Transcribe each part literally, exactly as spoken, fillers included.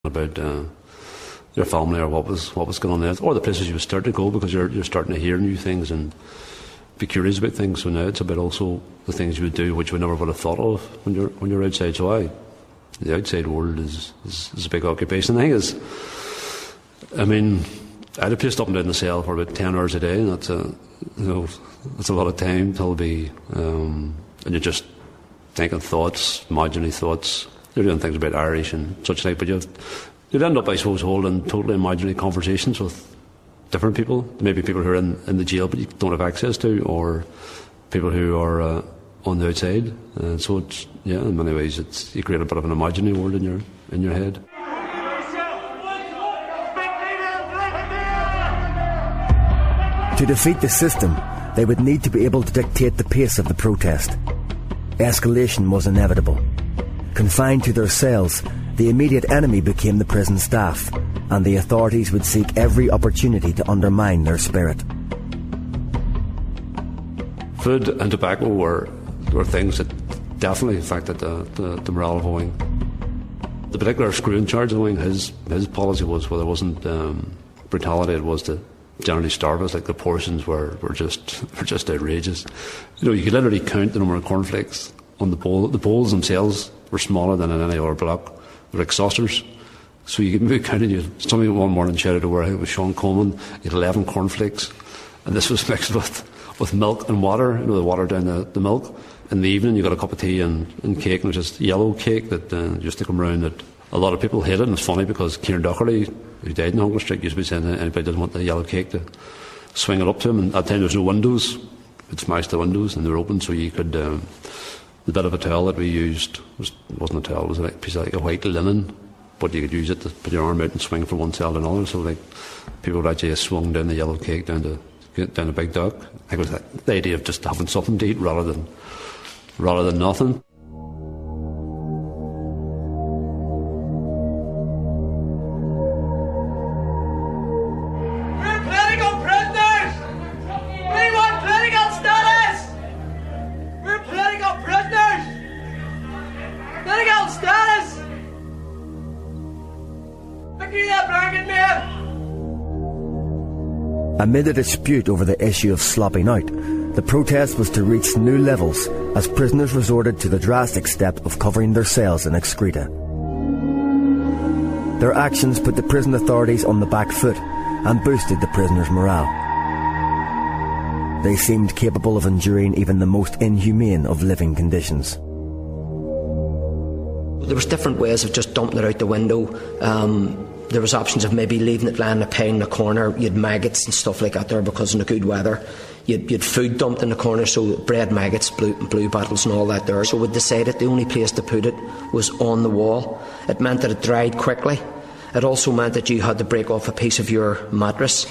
about uh, your family or what was what was going on there, or the places you would start to go, because you're you're starting to hear new things and be curious about things. So now it's about also the things you would do which you never would have thought of when you're when you're outside. So I, the outside world is, is, is a big occupation. The thing is, I mean, I had a place up and down the cell for about ten hours a day, and that's a you know that's a lot of time to be um, and you're just thinking thoughts, imaginary thoughts. You're doing things about Irish and such like, but you've, you'd end up, I suppose, holding totally imaginary conversations with different people. Maybe people who are in, in the jail but you don't have access to, or people who are uh, on the outside. Uh, so it's, yeah, in many ways, it's you create a bit of an imaginary world in your in your head. To defeat the system, they would need to be able to dictate the pace of the protest. Escalation was inevitable. Confined to their cells, the immediate enemy became the prison staff, and the authorities would seek every opportunity to undermine their spirit. Food and tobacco were were things that definitely affected the, the, the morale of a wing. The particular screw in charge of the wing, his his policy was, well, there wasn't um, brutality, it was to generally starve us. Like the portions were, were just were just outrageous. You know, you could literally count the number of cornflakes on the bowl. The bowls themselves were smaller than in any other block. They were like saucers. So you could maybe count it. You, somebody one morning shouted over, it was Sean Coleman, he had eleven cornflakes, and this was mixed with, with milk and water, you know, the water down the, the milk. In the evening you got a cup of tea and, and cake, and it was just yellow cake that uh, used to come round that a lot of people hated. And it's funny because Kieran Doherty, who died in hunger strike, used to be saying that anybody doesn't want the yellow cake to swing it up to him. And at that time there was no windows. We'd smashed the windows and they were open, so you could... Um, the bit of a towel that we used was, wasn't a towel, it was like a piece of like a white linen, but you could use it to put your arm out and swing from one cell to another. So like people would actually swung down the yellow cake down to down the big duck. I think it was like the idea of just having something to eat rather than rather than nothing. Amid a dispute over the issue of slopping out, the protest was to reach new levels as prisoners resorted to the drastic step of covering their cells in excreta. Their actions put the prison authorities on the back foot and boosted the prisoners' morale. They seemed capable of enduring even the most inhumane of living conditions. There was different ways of just dumping it out the window. Um, There was options of maybe leaving it lying in a pile in the corner. You had maggots and stuff like that there because in the good weather. You had, you had food dumped in the corner, so bread maggots, blue, blue bottles and all that there. So we decided the only place to put it was on the wall. It meant that it dried quickly. It also meant that you had to break off a piece of your mattress.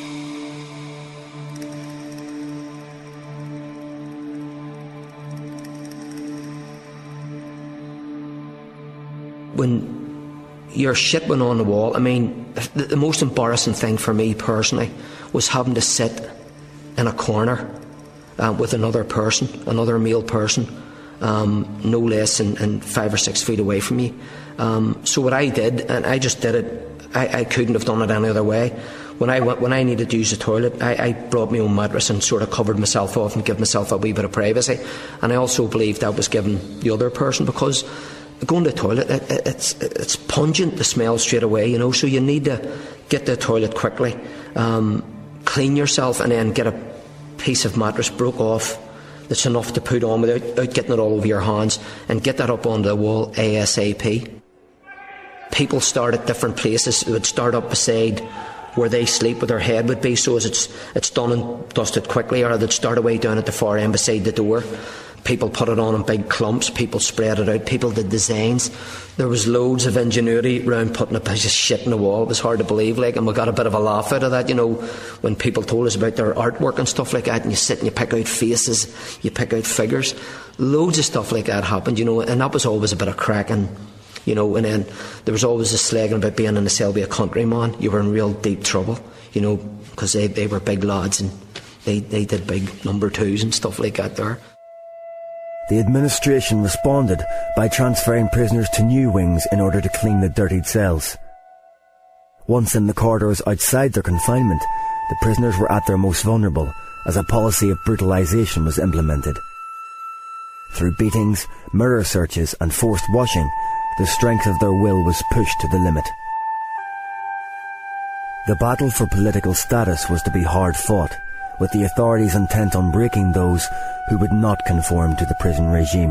When your shit went on the wall, I mean, the, the most embarrassing thing for me personally was having to sit in a corner uh, with another person, another male person, um, no less than, than five or six feet away from you. Um, so what I did, and I just did it, I, I couldn't have done it any other way. When I went, when I needed to use the toilet, I, I brought my own mattress and sort of covered myself off and gave myself a wee bit of privacy. And I also believed that was giving the other person, because going to the toilet, it, it, it's it's pungent, the smell straight away, you know, so you need to get to the toilet quickly, um, clean yourself, and then get a piece of mattress broke off that's enough to put on without, without getting it all over your hands, and get that up onto the wall ASAP. People start at different places. It would start up beside where they sleep, where their head would be, so as it's, it's done and dusted quickly, or they'd start away down at the far end beside the door. People put it on in big clumps, people spread it out, people did designs. There was loads of ingenuity around putting a piece of shit in the wall. It was hard to believe, like, and we got a bit of a laugh out of that, you know, when people told us about their artwork and stuff like that, and you sit and you pick out faces, you pick out figures. Loads of stuff like that happened, you know, and that was always a bit of crack, and, you know, and then there was always this slagging about being in the cell with a countryman. You were in real deep trouble, you know, because they, they were big lads and they, they did big number twos and stuff like that there. The administration responded by transferring prisoners to new wings in order to clean the dirtied cells. Once in the corridors outside their confinement, the prisoners were at their most vulnerable as a policy of brutalisation was implemented. Through beatings, mirror searches and forced washing, the strength of their will was pushed to the limit. The battle for political status was to be hard fought, with the authorities intent on breaking those who would not conform to the prison regime.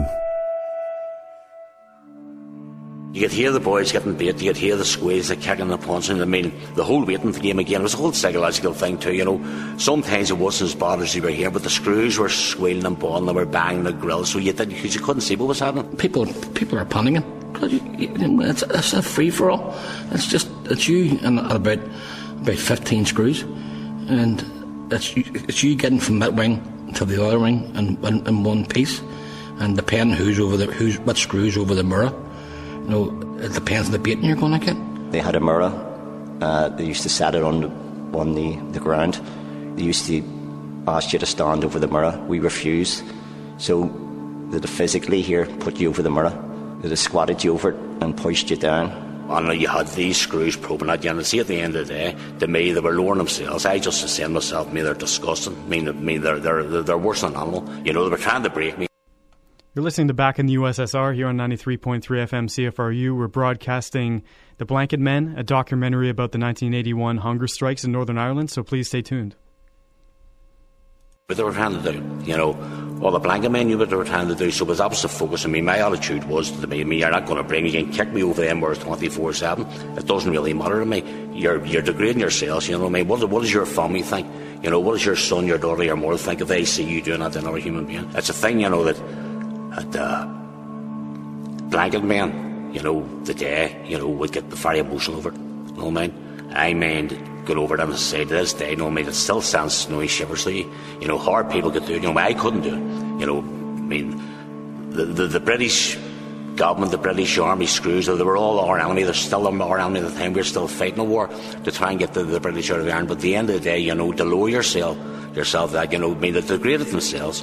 You could hear the boys getting beat, you could hear the squeeze, the kicking, the punching. I mean, the whole waiting for the game again. It was a whole psychological thing too, you know. Sometimes it wasn't as bad as you were here, but the screws were squealing and bawling, they were banging the grills, so you didn't, because you couldn't see what was happening. People, people are panicking. It's, it's a free-for-all. It's just, it's you and about, about fifteen screws, and it's, it's you getting from that wing to the other wing in, in, in one piece, and depending who's over the, who's, what screws over the mirror, you know, it depends on the beating you're going to get. They had a mirror. Uh, they used to set it on the, on the, the ground. They used to ask you to stand over the mirror. We refused. So they'd physically here put you over the mirror. They'd have squatted you over it and pushed you down. I know you had these screws probing at you, and see at the end of the day, to me, they were lowering themselves. I just said to myself, I mean, they're disgusting. I mean, I mean they're, they're, they're worse than an animal. You know, they were trying to break me. You're listening to Back in the U S S R here on ninety-three point three F M C F R U. We're broadcasting The Blanket Men, a documentary about the nineteen eighty-one hunger strikes in Northern Ireland, so please stay tuned. What they were trying to do, you know, all the blanket men knew what they were trying to do, so that was the focus. I mean, my attitude was to me, me you're not going to bring, you can kick me over them where twenty-four seven. It doesn't really matter to me. You're you're degrading yourselves, you know what I mean? What, what does your family think? You know, what does your son, your daughter, your mother think if they see you doing that to another human being? It's a thing, you know, that, that uh, blanket men, you know, the day, you know, would get very emotional over it. You know what I mean? I mean, got over it and say to this day, you know, I mean, it still sends snowy shivers to you. You know, hard people could do it. You know, I couldn't do it. You know, I mean, the, the, the British government, the British army screws, they were all our enemy. They're still our enemy at the time. We're still fighting a war to try and get the, the British out of Ireland. But at the end of the day, you know, to lower yourself, yourself that, you know, I mean, they degraded themselves.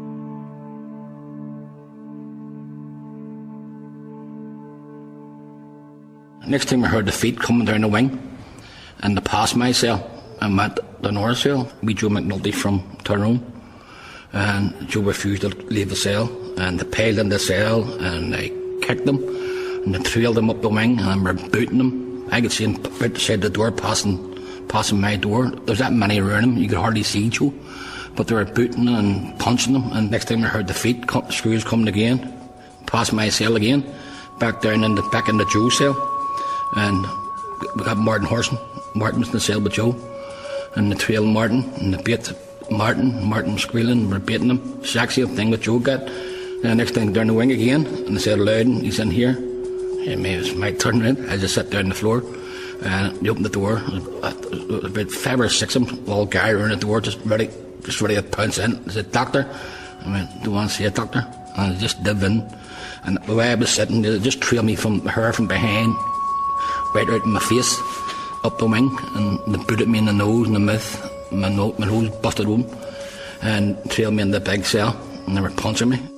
Next time I heard the feet coming down the wing, and they passed my cell and went to the north cell. We Joe McNulty from Tyrone, and Joe refused to leave the cell, and they piled in the cell and they kicked them and they trailed them up the wing and were booting them. I could see them outside the door passing passing my door. There's that many around them, you could hardly see Joe, but they were booting and punching them. And next time I heard the feet come, screws coming again, past my cell again, back down in the back in the Joe cell, and we got Martin Horson. Martin was in the cell with Joe, and the trail Martin, and the bait Martin, Martin was squealing, we're baiting him. Exact same thing that Joe got. And the next thing down the wing again, and they said Loudon, he's in here. And maybe it was my turn around. I just sat down on the floor, and they opened the door. About five or six of them, all gathered around the door, just ready, just ready to pounce in. I said, "Doctor," I went, "Do you want to see a doctor?" And I just dove in, and the way I was sitting, they just trailed me from her from behind, right out in my face, up the wing, and they booted me in the nose and the mouth. My nose, my nose busted open, and trailed me in the big cell, and they were punching me.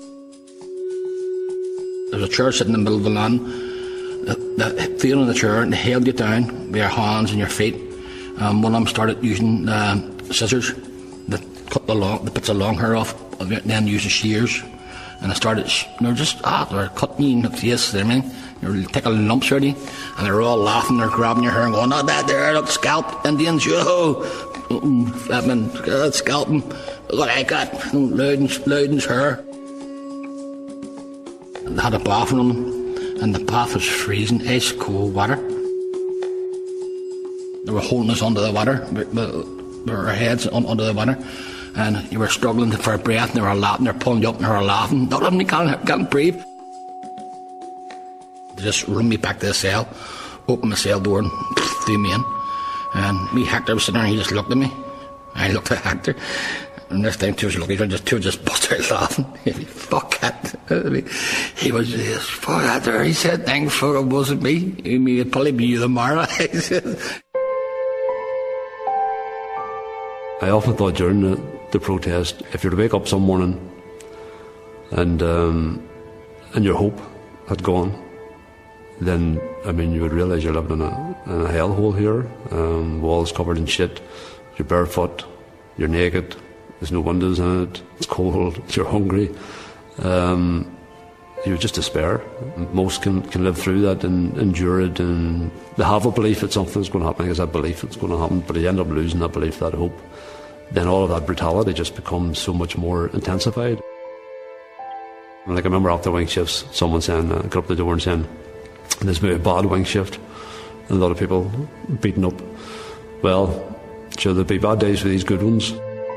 There was a chair sitting in the middle of the land. They fell on the chair and they held you down with your hands and your feet. Um, one of them started using uh, scissors that cut the long, the bits of long hair off, and then using shears. And I started, they were just, ah, they were cutting me in the face, you know what I mean? They were taking lumps already, and they were all laughing, they're grabbing your hair and going, "Oh, that there, look, scalp, Indians, yo!" That man, uh, scalping, look what I got, Loudon's, Loudon's hair. They had a bath on them, and the bath was freezing, ice cold water. They were holding us under the water, with our heads under the water, and you were struggling for a breath, and they were laughing, they were pulling you up, and they were laughing. "Not let me, can't, can't breathe." They just run me back to the cell, opened my cell door, and threw me in. And me Hector was sitting there, and he just looked at me. I looked at Hector, and this time two was looking at each other, two just busted out laughing. "Fuck that." He was just, "Fuck that there." He said, "Thank fuck it wasn't me. It'd probably be you tomorrow." He said. I often thought during the, the protest, if you were to wake up some morning and um, and your hope had gone, then, I mean, you would realise you're living in a, in a hellhole here. Um, walls covered in shit, you're barefoot, you're naked, there's no windows in it, it's cold, you're hungry. Um, you would just despair. Most can, can live through that and endure it, and they have a belief that something's going to happen, because that belief it's going to happen, but you end up losing that belief, that hope. Then all of that brutality just becomes so much more intensified. Like, I remember after wing shifts, someone saying, uh, got up the door and saying, "There's been a bad wing shift, and a lot of people beaten up." Well, sure, there'll be bad days for these good ones.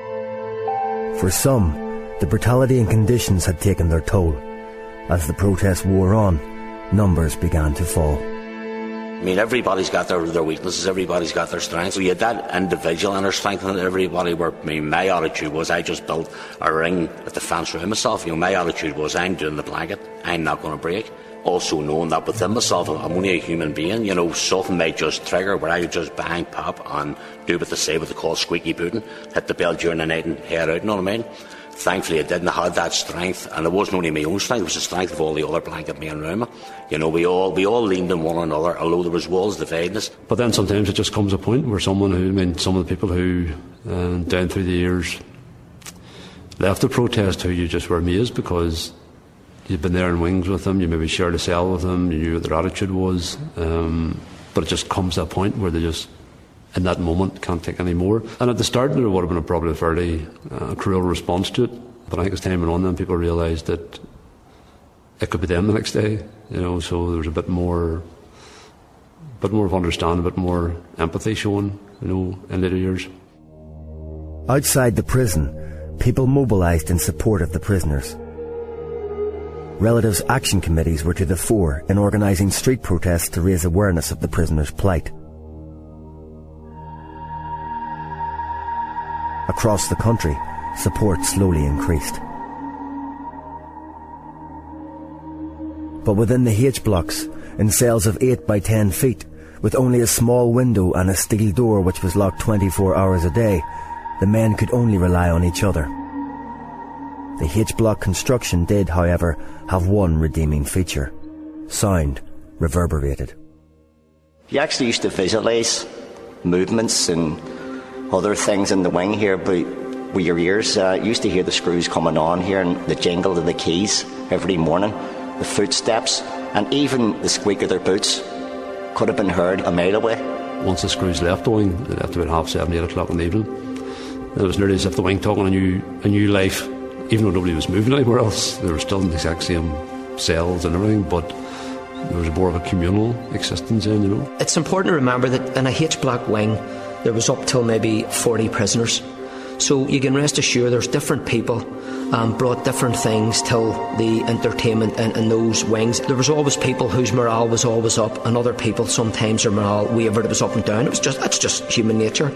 For some, the brutality and conditions had taken their toll. As the protest wore on, numbers began to fall. I mean, everybody's got their, their weaknesses, everybody's got their strengths. We had that individual inner strength in everybody where, I mean, my attitude was, I just built a ring at the fence around myself. You know, my attitude was, I'm doing the blanket, I'm not going to break. Also knowing that within myself, I'm only a human being, you know, something may just trigger where I would just bang, pop, and do what they say, what they call squeaky booting, hit the bell during the night and head out, you know what I mean? Thankfully I didn't have that strength, and it wasn't only my own strength, it was the strength of all the other blanket men around me. You know, we all we all leaned on one another, although there was walls dividing us. But then sometimes it just comes a point where someone who, I mean, some of the people who, uh, down through the years, left the protest, who you just were amazed because you'd been there in wings with them, you maybe shared a cell with them, you knew what their attitude was, um, but it just comes to a point where they just, in that moment, can't take any more. And at the start there would have been a, probably a fairly uh, cruel response to it, but I think as time went on then people realised that it could be them the next day, you know, so there was a bit more, bit more of understanding, a bit more empathy shown, you know, in later years. Outside the prison, people mobilised in support of the prisoners. Relatives' action committees were to the fore in organising street protests to raise awareness of the prisoners' plight. Across the country, support slowly increased. But within the H blocks, in cells of eight by ten feet, with only a small window and a steel door which was locked twenty-four hours a day, the men could only rely on each other. The H-block construction did, however, have one redeeming feature. Sound reverberated. You actually used to visualise movements and other things in the wing here, but with your ears, uh, you used to hear the screws coming on here and the jingle of the keys every morning, the footsteps, and even the squeak of their boots could have been heard a mile away. Once the screws left the wing, they left about half seven, eight o'clock in the evening. It was nearly as if the wing took on a new, a new life. Even though nobody was moving anywhere else, they were still in the exact same cells and everything, but there was more of a communal existence in, you know. It's important to remember that in a H-block wing, there was up till maybe forty prisoners. So you can rest assured there's different people um, brought different things till the entertainment in, in those wings. There was always people whose morale was always up, and other people sometimes their morale wavered, it was up and down. It was just, that's just human nature.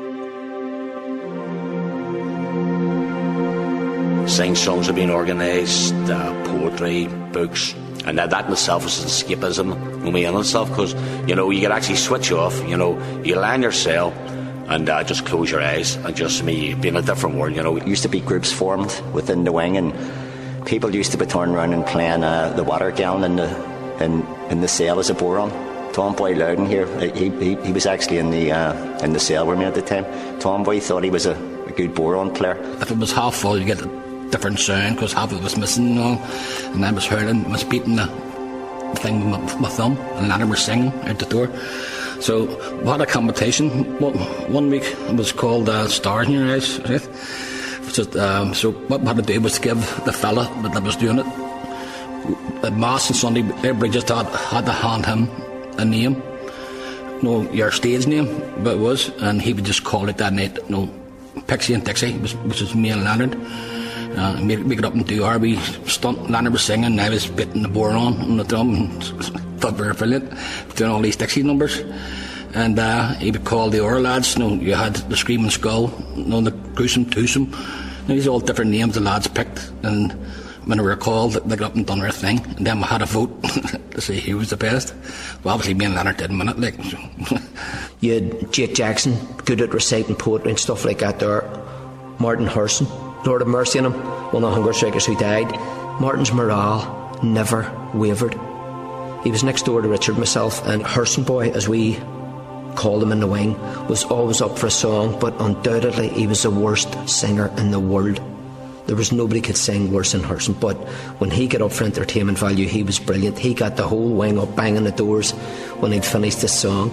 Sing songs have been organised, uh, poetry, books, and that, that in itself is escapism, only in itself, because, you know, you can actually switch off, you know, you lie in your cell and uh, just close your eyes and just me be in a different world, you know. There used to be groups formed within the wing, and people used to be turning around and playing uh, the water gallon in the, in, in the cell as a boron. Tom Boy Loudon here, he, he, he was actually in the, uh, in the cell with me at the time. Tom Boy thought he was a, a good boron player. If it was half full, you get a different sound because half of it was missing, you know, and I was hurling, was beating the thing with my, my thumb, and then I was singing out the door. So we had a competition. One week it was called uh, Stars in Your Eyes. Right? Just, um, so what we had to do was to give the fella that was doing it, at Mass and Sunday, everybody just had, had to hand him a name, you know, your stage name, what it was, and he would just call it that night, you know, Pixie and Dixie, which was me and Leonard. Uh, we, we got up and do our wee stunt. Leonard was singing, and I was beating the board on on the drum, and thought we were brilliant, doing all these Dixie numbers. And uh, he would call the other lads, you know, you had the Screaming Skull, you know, the Gruesome Twosome. You know, these are all different names the lads picked, and when they were called, they got up and done their thing, and then we had a vote to see who was the best. Well, obviously me and Leonard didn't win it, like. So. You had Jake Jackson, good at reciting poetry and stuff like that there. Martin Hurson, Lord have mercy on him, one of the hunger strikers who died. Martin's morale never wavered. He was next door to Richard, myself, and Herson Boy, as we called him in the wing, was always up for a song, but undoubtedly he was the worst singer in the world. There was nobody could sing worse than Herson, but when he got up for entertainment value, he was brilliant. He got the whole wing up banging the doors when he'd finished his song.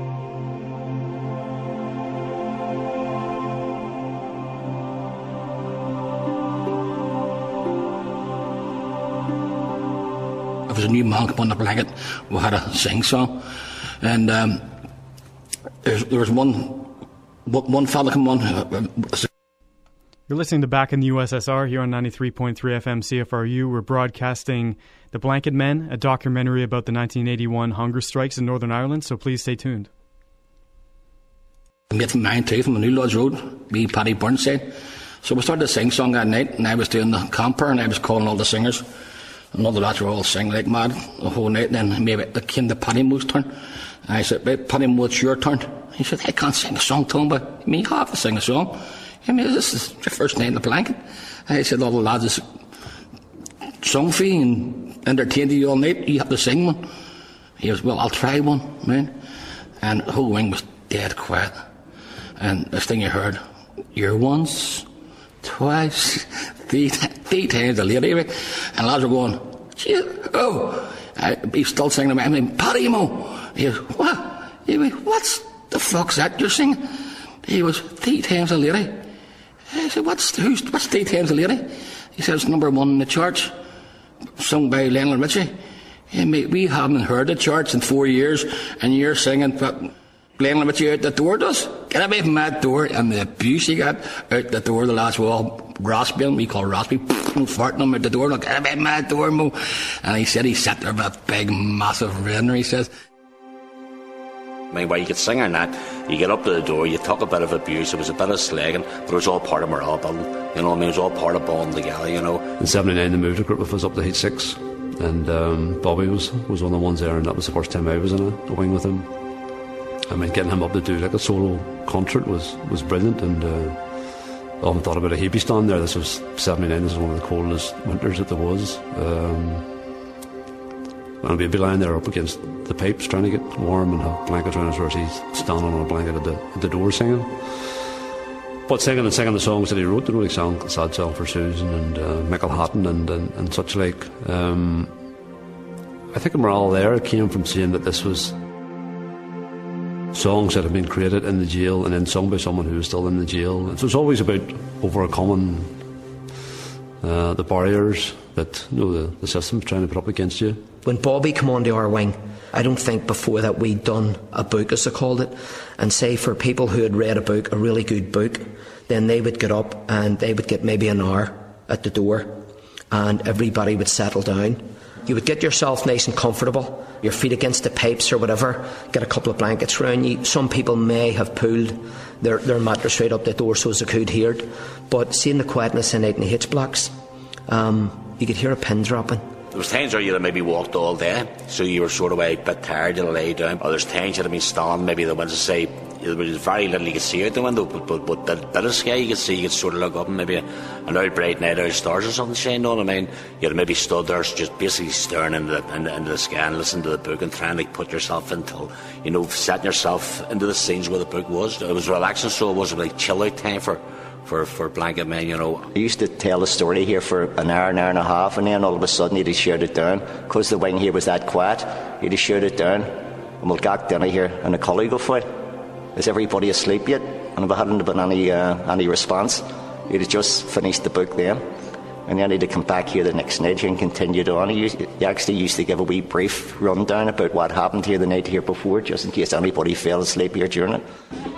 If there was a new man come on the blanket, we had a sing song, and um, there, there was one one fella come on. Uh, You're listening to Back in the U S S R here on ninety-three point three F M C F R U. We're broadcasting The Blanket Men, a documentary about the nineteen eighty-one hunger strikes in Northern Ireland, so please stay tuned. A mate from mine too, from the New Lodge Road, me, Paddy Burnside. So we started to sing song that night, and I was doing the camper, and I was calling all the singers. And all the lads were all singing like mad the whole night, and then maybe it came to Paddy Moo's turn. And I said, right, Paddy Moo, it's your turn. He said, I can't sing a song to him, but me have to sing a song. I mean, this is your first night in the blanket. I said, all the lads has sung for you and entertained you all night. You have to sing one. He goes, well, I'll try one, man. And the whole wing was dead quiet. And this thing you heard, you're once, twice, three, three times a lady. And lads were going, gee, oh. I, he's still singing. I mean, Paddy Moo. He goes, what? He goes, what's the fuck's that you're singing? He was three times a lady. I said, what's, who's, what's three times a lady? He said, it's number one in the charts, sung by Lionel Richie. Hey, mate, we haven't heard the charts in four years, and you're singing, but Lionel Richie out the door does. Get away from that door, and the abuse he got out the door, the lads were all rasping, we call raspy, farting him out the door, like, get away from that door, Mo. And he said he sat there with a big, massive grin, he says. I mean, while you could sing or not, you get up to the door, you talk a bit of abuse, it was a bit of slagging, but it was all part of morale building. You know what I mean? It was all part of bonding together, you know. In seventy-nine, they moved a group of us up to Heat six, and um, Bobby was, was one of the ones there, and that was the first time I was in a, a wing with him. I mean, getting him up to do like a solo concert was, was brilliant, and uh, I haven't thought about it. He'd be standing there. This was seventy-nine, this was one of the coldest winters that there was. Um, and we'd be lying there up against the pipes trying to get warm and have blankets around us, whereas he's standing on a blanket at the, at the door singing. But singing and singing the songs that he wrote, the really song, Sad Song for Susan and uh, Michael Hatton and, and, and such like. Um, I think the morale there came from seeing that this was songs that had been created in the jail and then sung by someone who was still in the jail. And so it's always about overcoming uh, the barriers that, you know, the, the system's trying to put up against you. When Bobby came onto our wing, I don't think before that we'd done a book, as they called it, and say for people who had read a book, a really good book, then they would get up and they would get maybe an hour at the door and everybody would settle down. You would get yourself nice and comfortable, your feet against the pipes or whatever, get a couple of blankets around you. Some people may have pulled their, their mattress right up the door so as they could hear it, but seeing the quietness in night in the H blocks, um, you could hear a pin dropping. There was times where you'd have maybe walked all day, so you were sort of a bit tired, you'd lay down. Or there's times you'd have been standing, maybe the window, say, there was very little you could see out the window, but, but, but the bit of sky you could see, you could sort of look up and maybe an out bright night out stars or something shining, you know what I mean? You'd have maybe stood there just basically staring into the, into, into the sky and listening to the book and trying to put yourself into, you know, setting yourself into the scenes where the book was. It was relaxing, so it was a like chill out time for For, for blanket men, you know. I used to tell the story here for an hour, an hour and a half, and then all of a sudden he'd have shut it down. Because the wing here was that quiet, he'd have shut it down. And we'll get dinner here, and the colleague will fight. Is everybody asleep yet? And if I hadn't been any, uh, any response, he'd have just finished the book then. And then he'd have come back here the next night and continued on. He, used, he actually used to give a wee brief rundown about what happened here the night here before, just in case anybody fell asleep here during it.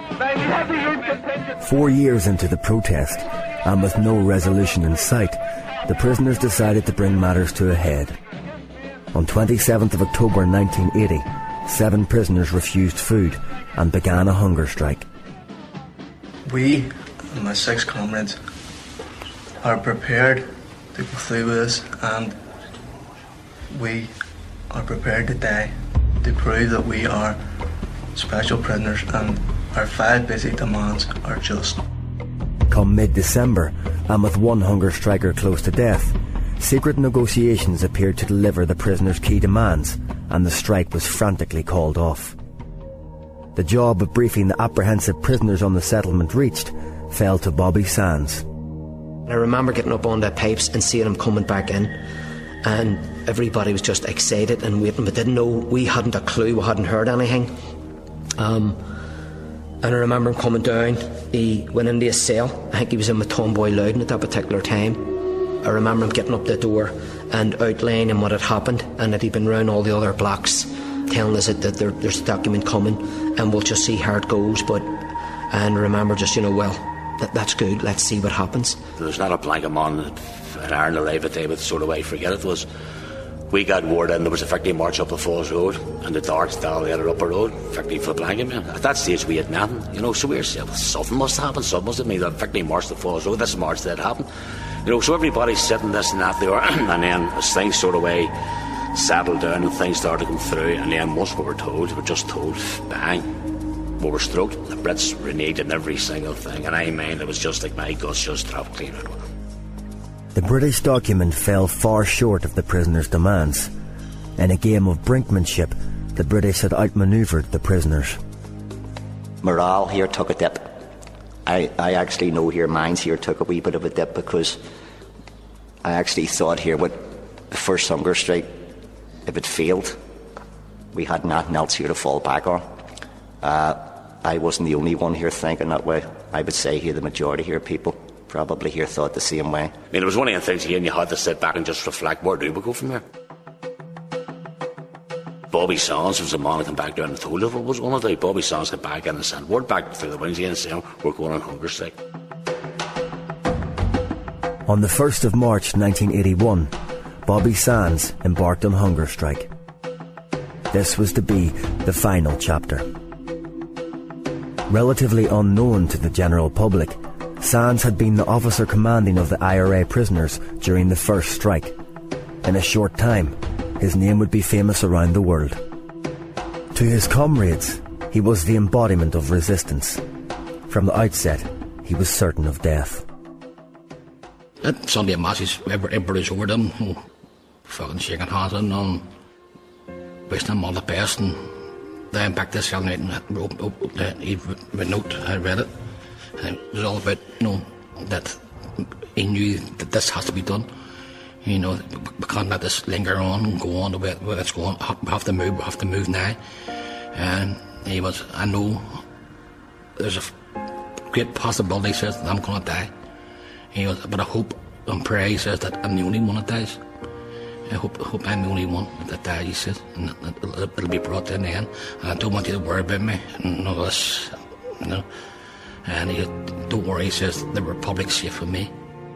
Four years into the protest, and with no resolution in sight, the prisoners decided to bring matters to a head. On twenty-seventh of October nineteen eighty, seven prisoners refused food and began a hunger strike. We and my six comrades are prepared to go through with this, and we are prepared to die to prove that we are special prisoners and our five basic demands are just. Come mid-December, and with one hunger striker close to death, Secret negotiations appeared to deliver the prisoners' key demands, and the strike was frantically called off. The job of briefing the apprehensive prisoners on the settlement reached fell to Bobby Sands. I remember getting up on the pipes and seeing him coming back in, and everybody was just excited and waiting, but didn't know, we hadn't a clue, we hadn't heard anything. Um, and I remember him coming down. He went into his cell. I think he was in with Tomboy Loudon at that particular time. I remember him getting up the door and outlining what had happened, and that he'd been round all the other blocks telling us that, that there, there's a document coming and we'll just see how it goes. But and I remember just, you know, well, that, that's good, let's see what happens. There's not a blanket man at Ireland alive at day with the sort of way forget it was. We got word in there was a victory march up the Falls Road, and the dark style the other upper road, victory for the blanket man. At that stage we had nothing, you know, so we were saying, well, something must happen, something must have made that victory march to the Falls Road, this march that happened. You know, so everybody's sitting this and that there, and then as things sort of way settled down and things started to come through, and then once we were told, we were just told, bang, we were stroked. The Brits reneged in every single thing, and I mean, it was just like my guts just dropped clean out of it. The British document fell far short of the prisoners' demands. In a game of brinkmanship, the British had outmanoeuvred the prisoners. Morale here took a dip. I, I actually know here, mines here took a wee bit of a dip, because I actually thought here with the first hunger strike, if it failed, we had nothing else here to fall back on. Uh, I wasn't the only one here thinking that way. I would say here the majority here people probably here thought the same way. I mean, it was one of the things here, and you had to sit back and just reflect, where do we go from here? Bobby Sands was the man that came back down and told us what was going to do. Bobby Sands came back in and said, we're back through the wings again and saying, we're going on hunger strike. On the first of March nineteen eighty-one, Bobby Sands embarked on hunger strike. This was to be the final chapter. Relatively unknown to the general public, Sands had been the officer commanding of the I R A prisoners during the first strike. In a short time, his name would be famous around the world. To his comrades, he was the embodiment of resistance. From the outset, he was certain of death. That Sunday masses, everybody's over them, fucking shaking hands and um, wishing them all the best, and then back this young night and wrote a note, I read it, and it was all about, you know, that he knew that this has to be done. You know, we can't let this linger on and go on the way it's going. We have to move, we have to move now. And he was, I know there's a great possibility, he says, that I'm going to die. He goes, but I hope and pray, he says, that I'm the only one that dies. I hope, I hope I'm the only one that dies, he says, and it'll, it'll be brought to an end. And I don't want you to worry about me and all this, you know. And he goes, don't worry, he says, the Republic's safe for me.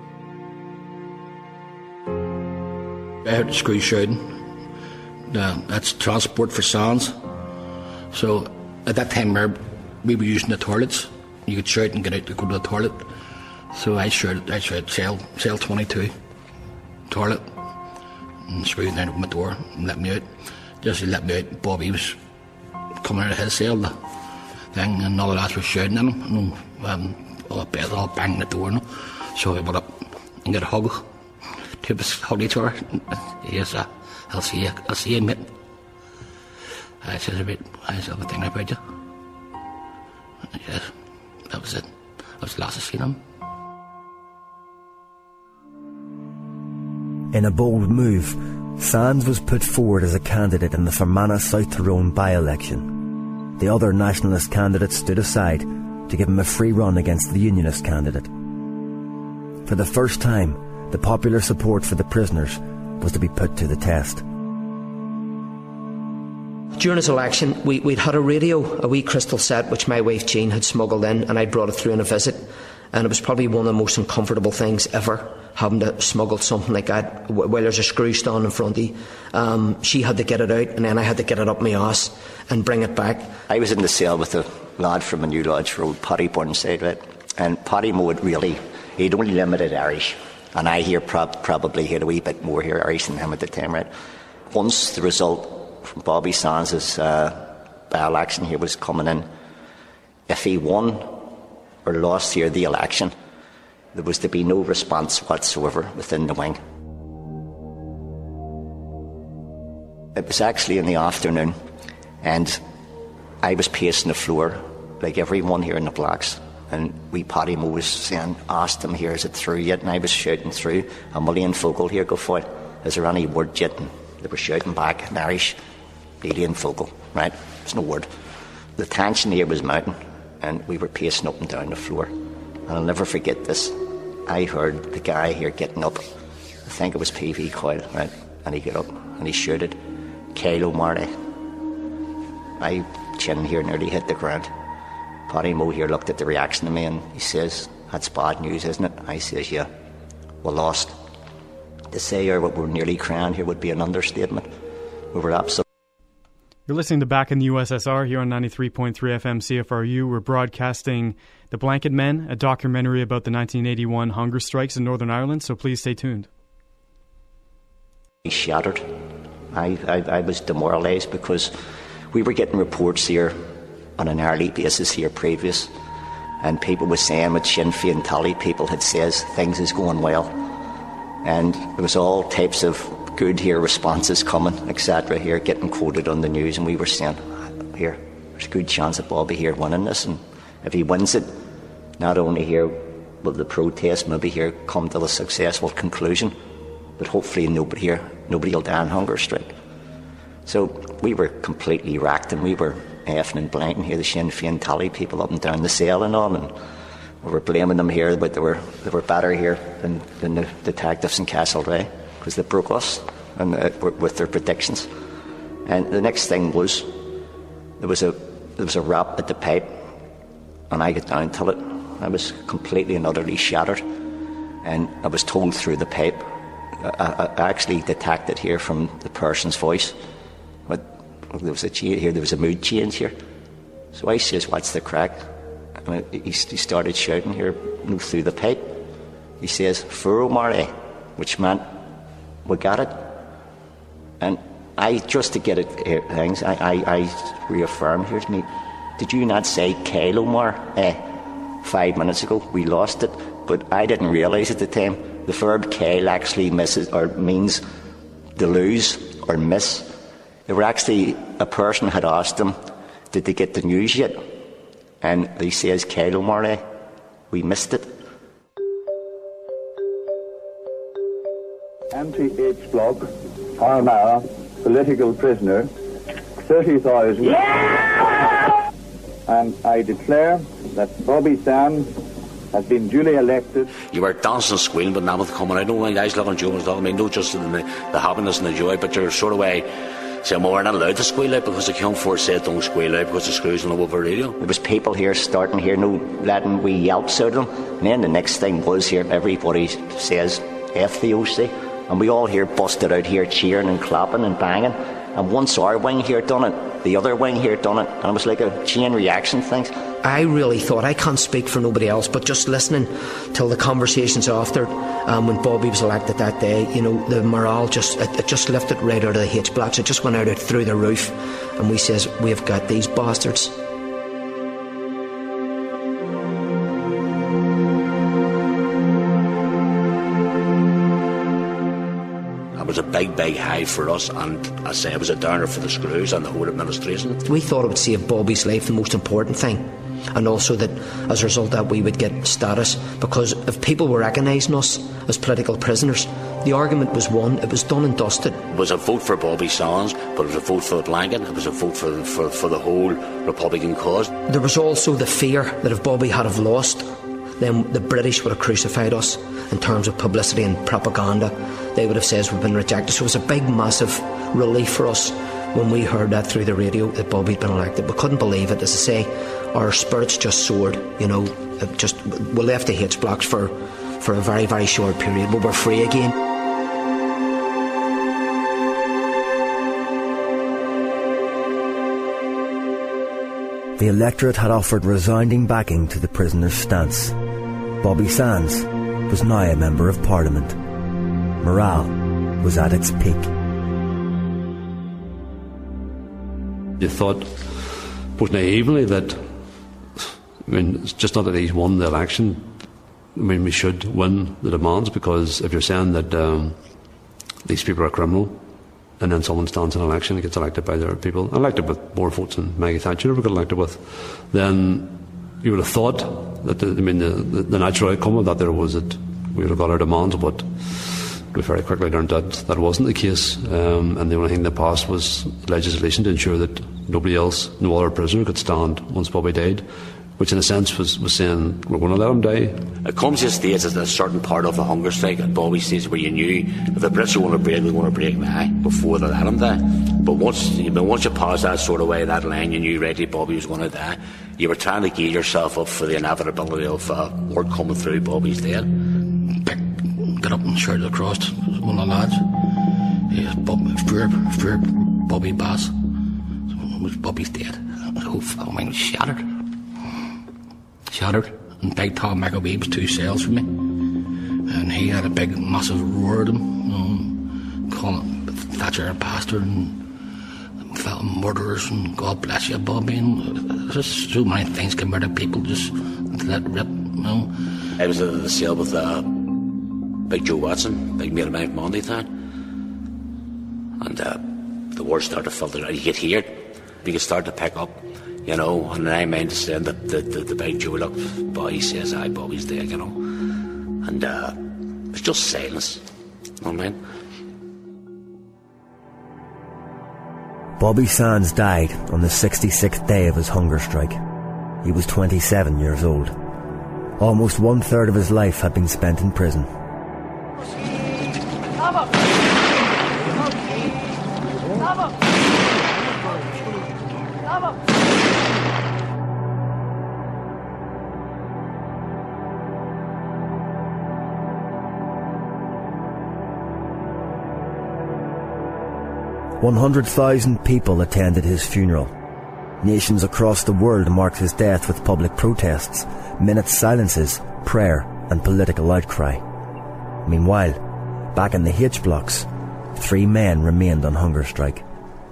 I heard the screw shouting. Uh, that's transport for Sands. So at that time we were using the toilets. You could shout and get out to go to the toilet. So I shouted, I shouted, cell, cell twenty-two, toilet, and screwed down my door and let me out. Just he let me out, Bobby was coming out of his cell, the thing, and all the lads were shouting at him, and um, all the beds all banging the door, no? So I went up and got a hug. To his hug each other. Yes, uh, I'll see you, I'll see you, mate. I said a bit, I said a thing about you. Yes, that was it. That was the last I seen him. In a bold move, Sands was put forward as a candidate in the Fermanagh South Tyrone by-election. The other nationalist candidates stood aside to give him a free run against the unionist candidate. For the first time, the popular support for the prisoners was to be put to the test. During his election, we, we'd had a radio, a wee crystal set, which my wife Jean had smuggled in, and I brought it through on a visit. And it was probably one of the most uncomfortable things ever, having to smuggle something like that while there's a screw stand in front of you. Um, she had to get it out, and then I had to get it up my arse and bring it back. I was in the cell with a lad from a New Lodge Road, Paddy Burnside, right? And Paddy Moe really, he'd only limited Irish. And I here prob- probably had a wee bit more here Irish than him at the time, right? Once the result from Bobby Sands' uh, by-election here was coming in, if he won or lost here the election, there was to be no response whatsoever within the wing. It was actually in the afternoon, and I was pacing the floor like everyone here in the Blacks. And wee Paddy Mo was saying, asked him here, is it through yet? And I was shouting through, a million focal here, go for it. Is there any word yet? And they were shouting back in Irish, million focal, right? There's no word. The tension here was mounting, and we were pacing up and down the floor. And I'll never forget this. I heard the guy here getting up. I think it was P V Coyle, right? And he got up and he shouted, Kyle O'Mara. My chin here nearly hit the ground. Paddy Mo here looked at the reaction of me and he says, that's bad news, isn't it? I says, yeah, we lost. To say here what we're nearly crying here would be an understatement. We were absolutely... You're listening to Back in the U S S R here on ninety-three point three F M C F R U. We're broadcasting The Blanket Men, a documentary about the nineteen eighty-one hunger strikes in Northern Ireland, so please stay tuned. Shattered. I, I, I was demoralised because we were getting reports here on an hourly basis here previous, and people were saying with Sinn Féin Tally, people had says things is going well, and there was all types of good here responses coming, etc. here getting quoted on the news, and we were saying here there's a good chance of Bobby here winning this, and if he wins it, not only here will the protest maybe here come to a successful conclusion, but hopefully nobody here nobody will die on hunger strike. So we were completely racked, and we were effing and blanking here the Sinn Féin Tally people up and down the cell and all, and we were blaming them here, but they were they were better here than, than the detectives in Castlereagh, because they broke us and uh, with their predictions. And the next thing was there was a there was a rap at the pipe, and I got down to it. I was completely and utterly shattered, and I was told through the pipe. I, I actually detected here from the person's voice, but there was a change here. There was a mood change here. So I says, "What's the crack?" And he, he started shouting here through the pipe. He says, "For O'Mara," which meant we got it. And I, just to get it here, things, I, I, I reaffirmed here to me, did you not say Kyle O'Mara eh, five minutes ago? We lost it, but I didn't realise at the time the verb Kyle actually misses or means to lose or miss. They were actually, a person had asked them, did they get the news yet? And he says, Kyle O'Mara, we missed it. Anti-H block, Armagh, political prisoner, thirty thousand. Yeah! And I declare that Bobby Sands has been duly elected. You were dancing and squealing with Namath coming. I don't mind guys looking at you and stuff. I mean, not just in the, the happiness and the joy, but you're sort of way saying, well, we're not allowed to squeal out because the Count Ford said don't squeal out because the screws on over radio. There was people here starting here, no letting wee yelps out of them. And then the next thing was here, everybody says F the O C. And we all here busted out here cheering and clapping and banging. And once our wing here done it, the other wing here done it. And it was like a chain reaction thing. I really thought, I can't speak for nobody else, but just listening till the conversations after, um, when Bobby was elected that day, you know, the morale just, it, it just lifted right out of the H-blocks. It just went out, out through the roof. And we says, we've got these bastards. It was a big, big high for us, and I say it was a downer for the screws and the whole administration. We thought it would save Bobby's life, the most important thing, and also that as a result of that we would get status, because if people were recognising us as political prisoners, the argument was won. It was done and dusted. It was a vote for Bobby Sands, but it was a vote for the blanket. It was a vote for, for, for the whole Republican cause. There was also the fear that if Bobby had have lost, then the British would have crucified us in terms of publicity and propaganda. They would have said we've been rejected. So it was a big, massive relief for us when we heard that through the radio that Bobby had been elected. We couldn't believe it. As I say, our spirits just soared. You know, it just we left the H-blocks for, for a very, very short period. We were free again. The electorate had offered resounding backing to the prisoner's stance. Bobby Sands was now a member of Parliament. Morale was at its peak. You thought, both naively, that, I mean, it's just not that he's won the election. I mean, we should win the demands, because if you're saying that um, these people are criminal, and then someone stands in an election and gets elected by their people, elected with more votes than Maggie Thatcher ever got elected with, then you would have thought that the, I mean the, the, the natural outcome of that there was that we would have got our demands, but we very quickly learned that that wasn't the case, um, and the only thing that passed was legislation to ensure that nobody else, no other prisoner could stand once Bobby died, which in a sense was, was saying we're going to let him die. It comes to a stage at a certain part of the hunger strike at Bobby stage where you knew if the Brits were going to break, they were going to break now before they let him die. But once, once you passed that sort of way, that line, you knew ready Bobby was going to die. You were trying to gear yourself up for the inevitability of uh, word coming through Bobby's dead. Got up and shouted across to one of the lads. Yes, Bob, fear, fear, Bobby Bass. Was Bobby's dead. The whole fellow mind was shattered. Shattered. And Big Tom McAwee was two cells from me. And he had a big, massive roar at him, you know, calling Thatcher a bastard and fellow murderers and God bless you, Bobby. And there's just so many things come out of people just let rip, you know. I was at the cell with uh, Big Joe Watson, big mate of mine from Monday Town. And uh, the words started to filter out. You could hear it. You could start to pick up, you know. And I meant saying that the, the, the Big Joe, look, boy, he says, aye, Bobby's dead, you know. And uh, it was just silence. You know what I mean? Bobby Sands died on the sixty-sixth day of his hunger strike. He was twenty-seven years old. Almost one third of his life had been spent in prison. one hundred thousand people attended his funeral. Nations across the world marked his death with public protests, minute silences, prayer and political outcry. Meanwhile, back in the H blocks, three men remained on hunger strike.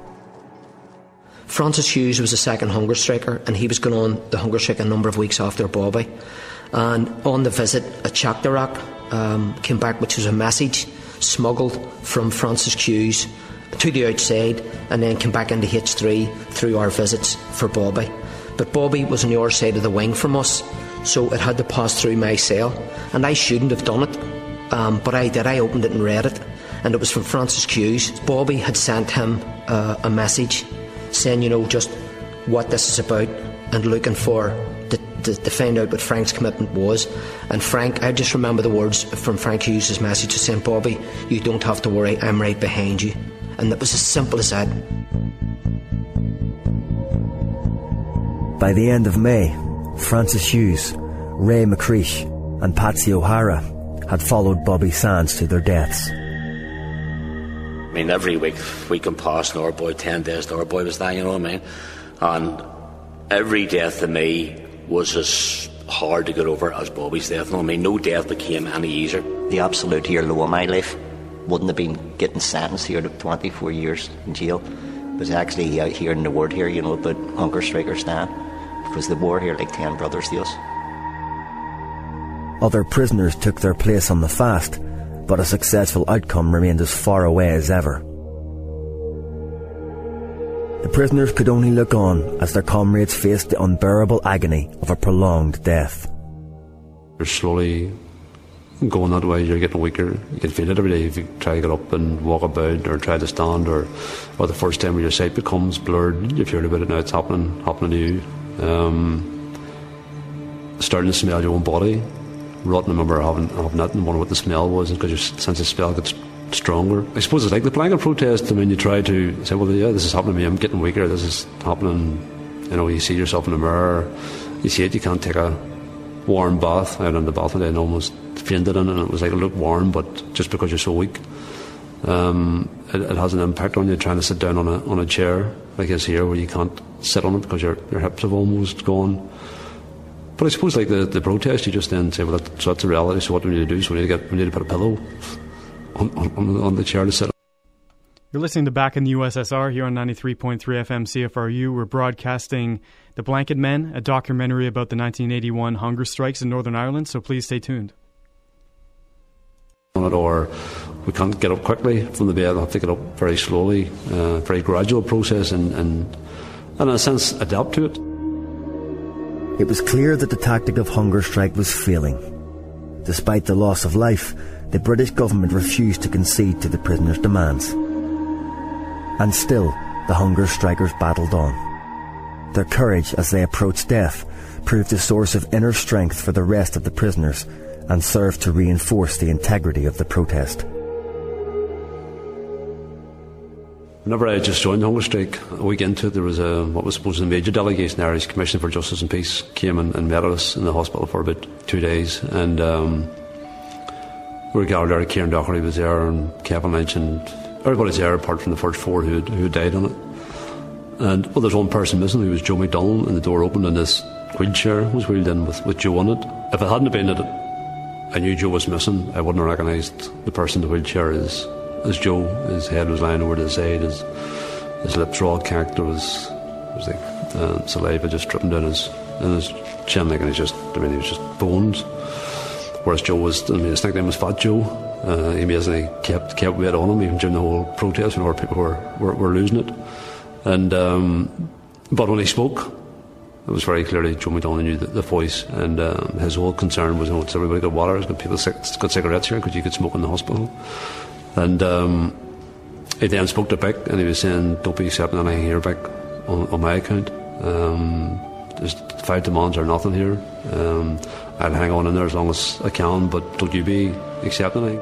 Francis Hughes was the second hunger striker, and he was going on the hunger strike a number of weeks after Bobby. And on the visit at Chakdarak um, came back, which was a message smuggled from Francis Hughes to the outside, and then came back into H three through our visits for Bobby. But Bobby was on the other side of the wing from us, so it had to pass through my cell, and I shouldn't have done it, um, but I did. I opened it and read it, and it was from Francis Hughes. Bobby had sent him uh, a message saying, you know, just what this is about, and looking for to, to, to find out what Frank's commitment was. And Frank, I just remember the words from Frank Hughes' message saying, Bobby, you don't have to worry, I'm right behind you. And it was as simple as that. By the end of May, Francis Hughes, Ray McCreesh and Patsy O'Hara had followed Bobby Sands to their deaths. I mean, every week, week and past, Norboy, ten days, Norboy was there, you know what I mean? And every death to me was as hard to get over as Bobby's death, you know what I mean? No death became any easier. The absolute hero of my life wouldn't have been getting sentenced here to twenty-four years in jail. It was actually out hearing the word here, you know, about hunger strikers stand, because they were here like ten brothers to us. Other prisoners took their place on the fast, but a successful outcome remained as far away as ever. The prisoners could only look on as their comrades faced the unbearable agony of a prolonged death. You're slowly going that way, you're getting weaker. You can feel it every day if you try to get up and walk about or try to stand, or, or the first time where your sight becomes blurred, you've heard about it now, it's happening, happening to you. Um, starting to smell your own body. Rotten, I remember having, having that and wondering what the smell was, because your sense of smell gets stronger. I suppose it's like the blanket protest. I mean, you try to say, well, yeah, this is happening to me, I'm getting weaker, this is happening. You know, you see yourself in the mirror, you see it, you can't take a warm bath. Out in the bath today and almost fainted in it, and it was like, it looked warm, but just because you're so weak, um, it, it has an impact on you, trying to sit down on a on a chair like this here, where you can't sit on it because your your hips have almost gone. But I suppose like the, the protest, you just then say, well, that, so that's the reality, so what do we need to do? So we need to get we need to put a pillow on, on, on the chair to sit on. You're listening to Back in the U S S R here on ninety-three point three F M C F R U. We're broadcasting The Blanket Men, a documentary about the nineteen eighty-one hunger strikes in Northern Ireland, so please stay tuned. on it, or we can't get up quickly from the bed, we have to get up very slowly, uh, very gradual process, and, and, and in a sense adapt to it. It was clear that the tactic of hunger strike was failing. Despite the loss of life, the British government refused to concede to the prisoners' demands. And still, the hunger strikers battled on. Their courage as they approached death proved a source of inner strength for the rest of the prisoners and served to reinforce the integrity of the protest. Whenever I just joined the hunger strike, a week into it, there was a, what was supposed to be a major delegation, the Irish Commission for Justice and Peace, came and, and met us in the hospital for about two days. And um, we were gathered there. Kieran Doherty was there, and Kevin Lynch, and everybody's there apart from the first four who had, who had died on it. And, well, there's one person missing, who was Joe McDonnell, and the door opened and this wheelchair was wheeled in with, with Joe on it. If it hadn't been that it, I knew Joe was missing, I wouldn't have recognised the person in the wheelchair as, as Joe. His head was lying over to the side, his, his lips were all cracked, there was, there was like uh, saliva just dripping down his, in his chin, like, and he's just, I mean, he was just bones. Whereas Joe was, I mean, his nickname was Fat Joe. Uh, he amazingly kept, kept weight on him, even during the whole protest, when people were, were, were losing it. And um, but when he spoke, it was very clearly Joe McDonnell knew the, the voice, and uh, his whole concern was, you know, does everybody got water? Has got people sick, got cigarettes here? Because you could smoke in the hospital. And um, he then spoke to Vic, and he was saying, don't be accepting anything here, Vic, on, on my account. Um, there's five demands or nothing here. Um, I'll hang on in there as long as I can, but don't you be accepting anything.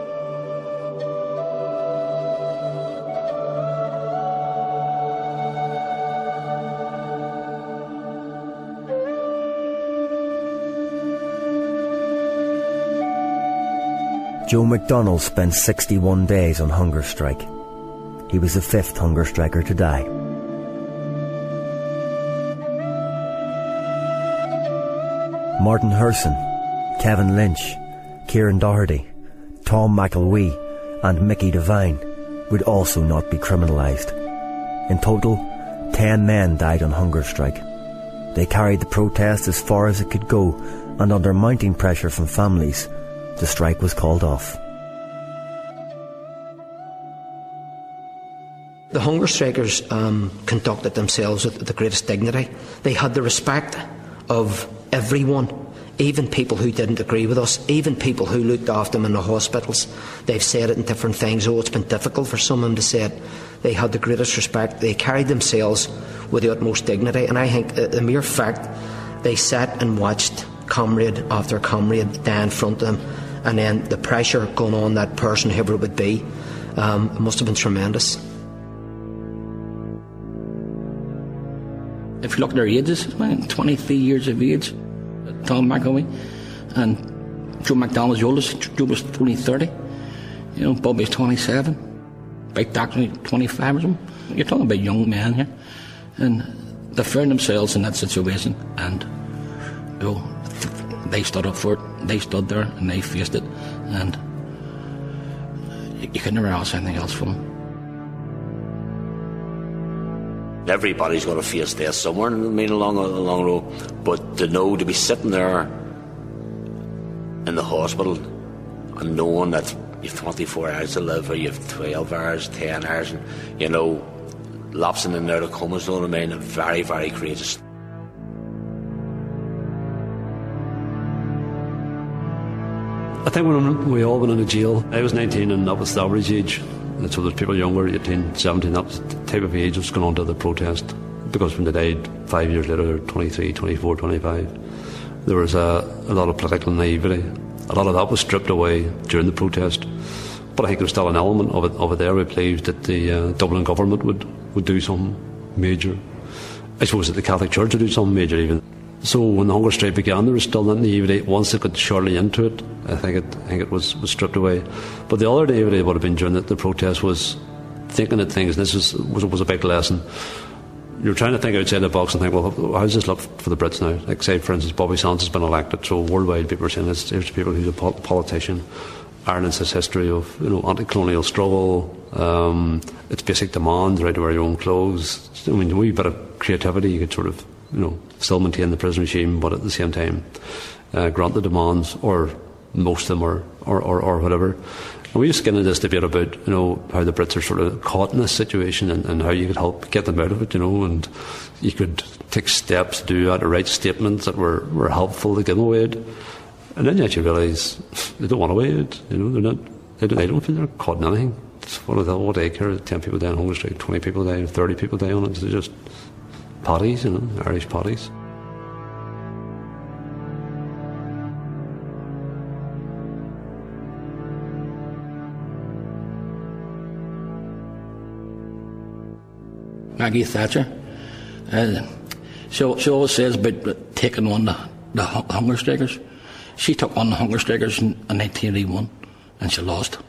Joe McDonnell spent sixty-one days on hunger strike. He was the fifth hunger striker to die. Martin Herson, Kevin Lynch, Kieran Doherty, Tom McElwee and Mickey Devine would also not be criminalised. In total, ten men died on hunger strike. They carried the protest as far as it could go, and under mounting pressure from families, the strike was called off. The hunger strikers um, conducted themselves with the greatest dignity. They had the respect of everyone, even people who didn't agree with us, even people who looked after them in the hospitals. They've said it in different things. Oh, it's been difficult for some of them to say it. They had the greatest respect. They carried themselves with the utmost dignity, and I think uh, the mere fact they sat and watched comrade after comrade die in front of them, and then the pressure going on that person, whoever it would be, um, it must have been tremendous. If you look at their ages, man, twenty-three years of age, Tom McElwee, and Joe McDonnell's oldest. Joe was only thirty. You know, Bobby's twenty-seven. Big Doctor, twenty-five or something. You're talking about young men here, and they found themselves in that situation, and you know, they stood up for it. They stood there and they faced it, and you, you could never ask anything else from them. Everybody's going to face death somewhere, I mean, along a long road. But to know, to be sitting there in the hospital and knowing that you've twenty-four hours to live, or you've twelve hours, ten hours, and, you know, lapsing in there to comas, you know what I mean, very, very courageous. I think when we all went into jail, I was nineteen, and that was the average age. And so there's people younger, eighteen, seventeen, that was the type of age that's gone on to the protest. Because when they died five years later, they were twenty-three, twenty-four, twenty-five. There was a, a lot of political naivety. A lot of that was stripped away during the protest. But I think there's still an element of it, of it there. We believed that the uh, Dublin government would, would do something major. I suppose that the Catholic Church would do something major even. So when the hunger strike began, there was still that naivety. Once they got shortly into it, I think it, I think it was, was stripped away. But the other naivety would have been during the, the protest was thinking that things, and this was, was, was a big lesson. You're trying to think outside the box and think, well, how does this look for the Brits now? Like, say, for instance, Bobby Sands has been elected, so worldwide people are saying, this, here's people who's a politician. Ireland's this history of, you know, anti-colonial struggle, um, its basic demands, right to wear your own clothes. I mean, a wee bit of creativity, you could sort of, you know, still maintain the prison regime, but at the same time uh, grant the demands, or most of them, or, or, or, or whatever. we used to get into this debate about, you know, how the Brits are sort of caught in this situation and, and how you could help get them out of it, you know, and you could take steps to do that, to write statements that were, were helpful to give them away. And then you actually realise they don't want to wait, you know, they're not, they don't, they don't feel they're caught in anything. It's what, what do they care? ten people die on hunger strike, twenty people die, thirty people die on it. They're just paddies, you know, Irish paddies. Maggie Thatcher, uh, she, she always says about taking on the, the hunger strikers. She took on the hunger strikers in, in nineteen eighty-one and she lost.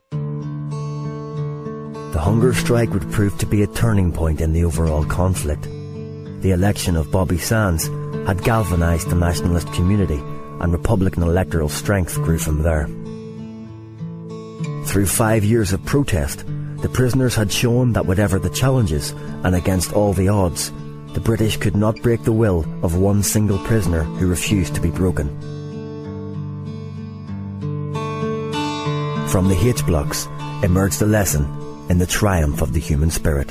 The hunger strike would prove to be a turning point in the overall conflict. The election of Bobby Sands had galvanised the nationalist community, and Republican electoral strength grew from there. Through five years of protest, the prisoners had shown that whatever the challenges, and against all the odds, the British could not break the will of one single prisoner who refused to be broken. From the H-blocks emerged a lesson in the triumph of the human spirit.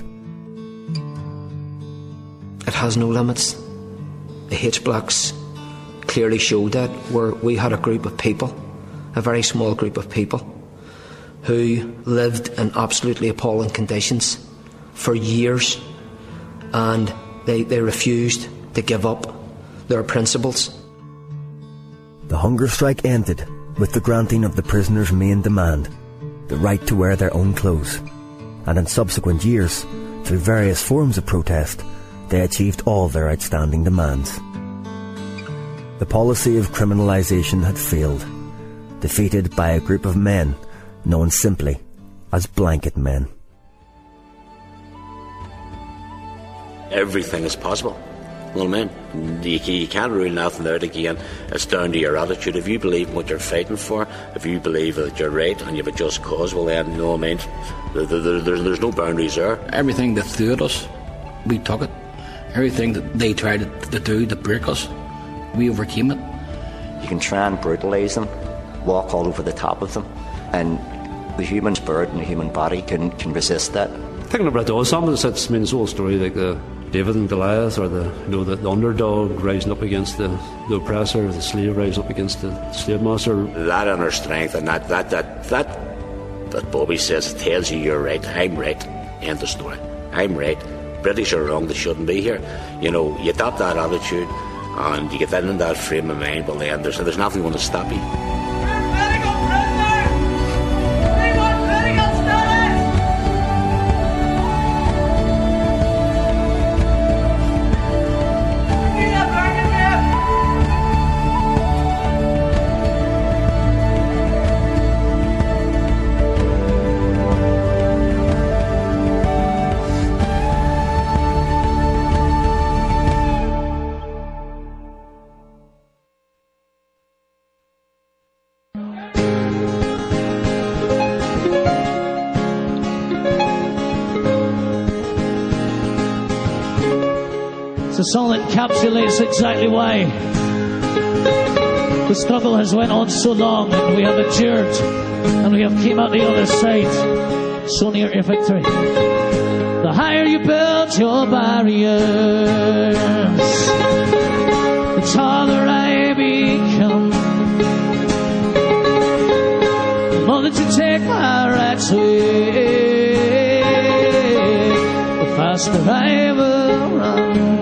It has no limits. The H-blocks clearly showed that, where we had a group of people, a very small group of people, who lived in absolutely appalling conditions for years, and they, they refused to give up their principles. The hunger strike ended with the granting of the prisoners' main demand, the right to wear their own clothes, and in subsequent years, through various forms of protest, they achieved all their outstanding demands. The policy of criminalisation had failed, defeated by a group of men known simply as blanket men. Everything is possible. Well, man, you, you can't rule nothing out again. It's down to your attitude. If you believe in what you're fighting for, if you believe that you're right and you have a just cause, well then, you know what I mean, there, there, there, there's no boundaries there. Everything that threw at us, we took it. Everything that they tried to, to do to break us, we overcame it. You can try and brutalise them, walk all over the top of them, and the human spirit and the human body can, can resist that. Thinking about those, some of it's, I mean, it's a whole story like the David and Goliath, or the, you know, the, the underdog rising up against the, the oppressor, the slave rising up against the slave master. That inner strength and that that that that that Bobby says tells you you're right, I'm right, end the story. I'm right. British are wrong, they shouldn't be here. You know, you adopt that attitude and you get in that frame of mind, well then there's, there's nothing going to stop you. It's a song that encapsulates exactly why the struggle has went on so long, and we have endured, and we have came out the other side so near a victory. The higher you build your barriers, the taller I become. The more that you take my rights away, the faster I will run.